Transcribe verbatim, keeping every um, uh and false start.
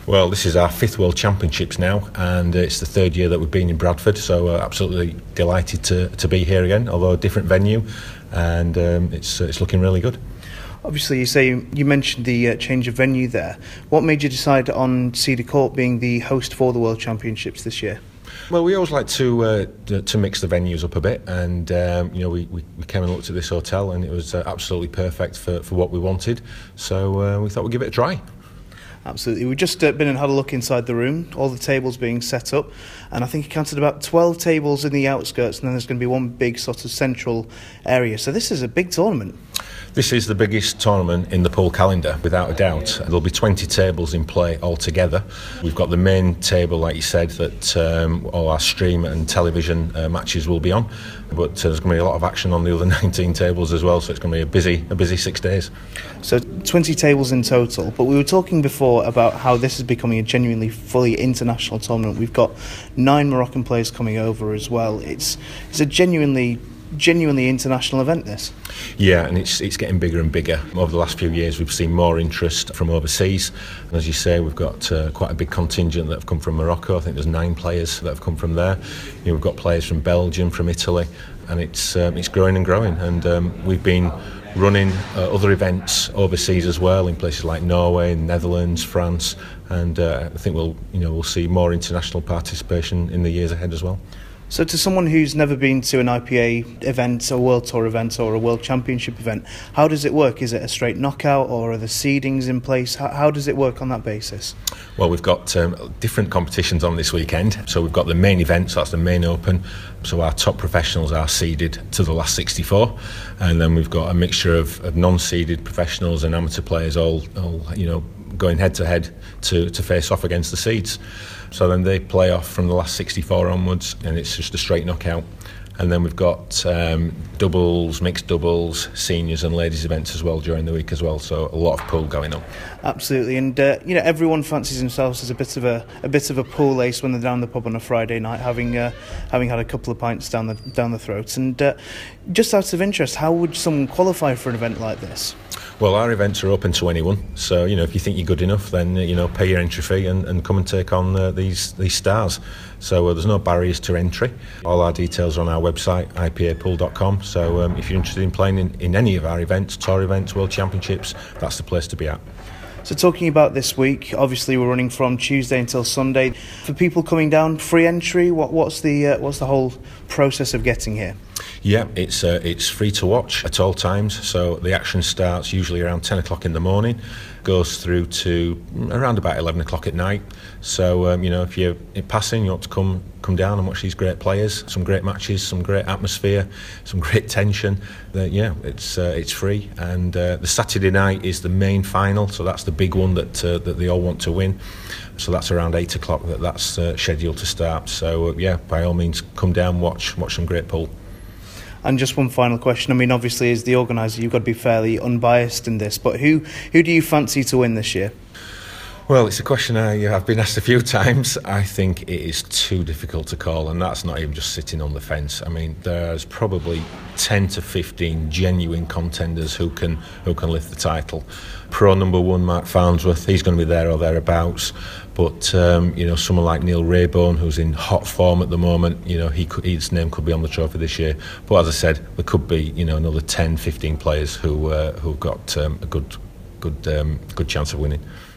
Well, this is our fifth World Championships now, and it's the third year that we've been in Bradford, so uh, absolutely delighted to, to be here again, although a different venue, and um, it's, uh, it's looking really good. Obviously, you say you mentioned the uh, change of venue there. What made you decide on Cedar Court being the host for the World Championships this year? Well, we always like to uh, to mix the venues up a bit, and um, you know we, we, we came and looked at this hotel, and it was uh, absolutely perfect for, for what we wanted. So uh, we thought we'd give it a try. Absolutely. We've just uh, been and had a look inside the room, all the tables being set up, and I think you counted about twelve tables in the outskirts, and then there's going to be one big sort of central area. So this is a big tournament. This is the biggest tournament in the pool calendar, without a doubt. There'll be twenty tables in play altogether. We've got the main table, like you said, that um, all our stream and television uh, matches will be on. But uh, there's going to be a lot of action on the other nineteen tables as well, so it's going to be a busy, a busy six days. So twenty tables in total, but we were talking before about how this is becoming a genuinely fully international tournament. We've got nine Moroccan players coming over as well. It's it's a genuinely genuinely international event, this. Yeah, and it's it's getting bigger and bigger. Over the last few years we've seen more interest from overseas, and as you say, we've got uh, quite a big contingent that have come from Morocco. I think there's nine players that have come from there. You know, we've got players from Belgium, from Italy, and it's um, it's growing and growing, and um, we've been running uh, other events overseas as well, in places like Norway, Netherlands, France, and uh, I think we'll you know we'll see more international participation in the years ahead as well. So to someone who's never been to an I P A event, a World Tour event or a World Championship event, how does it work? Is it a straight knockout, or are the seedings in place? How, how does it work on that basis? Well, we've got um, different competitions on this weekend. So we've got the main event, so that's the main open. So our top professionals are seeded to the last sixty-four, and then we've got a mixture of, of non-seeded professionals and amateur players all, all you know, going head to head to to face off against the seeds. So then they play off from the last sixty-four onwards, and it's just a straight knockout. And then we've got um, doubles, mixed doubles, seniors and ladies events as well during the week as well. So a lot of pool going on. Absolutely, and uh, you know everyone fancies themselves as a bit of a a bit of a pool ace when they're down the pub on a Friday night, having uh, having had a couple of pints down the down the throat. And uh, just out of interest, how would someone qualify for an event like this? Well, our events are open to anyone, so you know if you think you're good enough, then you know pay your entry fee and, and come and take on uh, these these stars. So uh, there's no barriers to entry. All our details are on our website, I P A pool dot com. So um, if you're interested in playing in, in any of our events, tour events, World Championships, that's the place to be at. So talking about this week, obviously we're running from Tuesday until Sunday. For people coming down, free entry. What what's the uh, what's the whole process of getting here? Yeah, it's uh, it's free to watch at all times. So the action starts usually around ten o'clock in the morning, goes through to around about eleven o'clock at night. So um, you know, if you're passing, you want to come come down and watch these great players, some great matches, some great atmosphere, some great tension. Uh, yeah, it's uh, it's free. And uh, the Saturday night is the main final, so that's the big one that uh, that they all want to win. So that's around eight o'clock that that's uh, scheduled to start. So uh, yeah, by all means, come down, watch watch some great pool. And just one final question. I mean, obviously, as the organiser, you've got to be fairly unbiased in this, but who who do you fancy to win this year? Well, it's a question I, I've been asked a few times. I think it is too difficult to call, and that's not even just sitting on the fence. I mean, there's probably ten to fifteen genuine contenders who can who can lift the title. Pro number one, Mark Farnsworth, he's going to be there or thereabouts. But um, you know, someone like Neil Raybone, who's in hot form at the moment, you know, he could, his name could be on the trophy this year. But as I said, there could be, you know, another ten, fifteen players who uh, who've got um, a good, good, um, good chance of winning.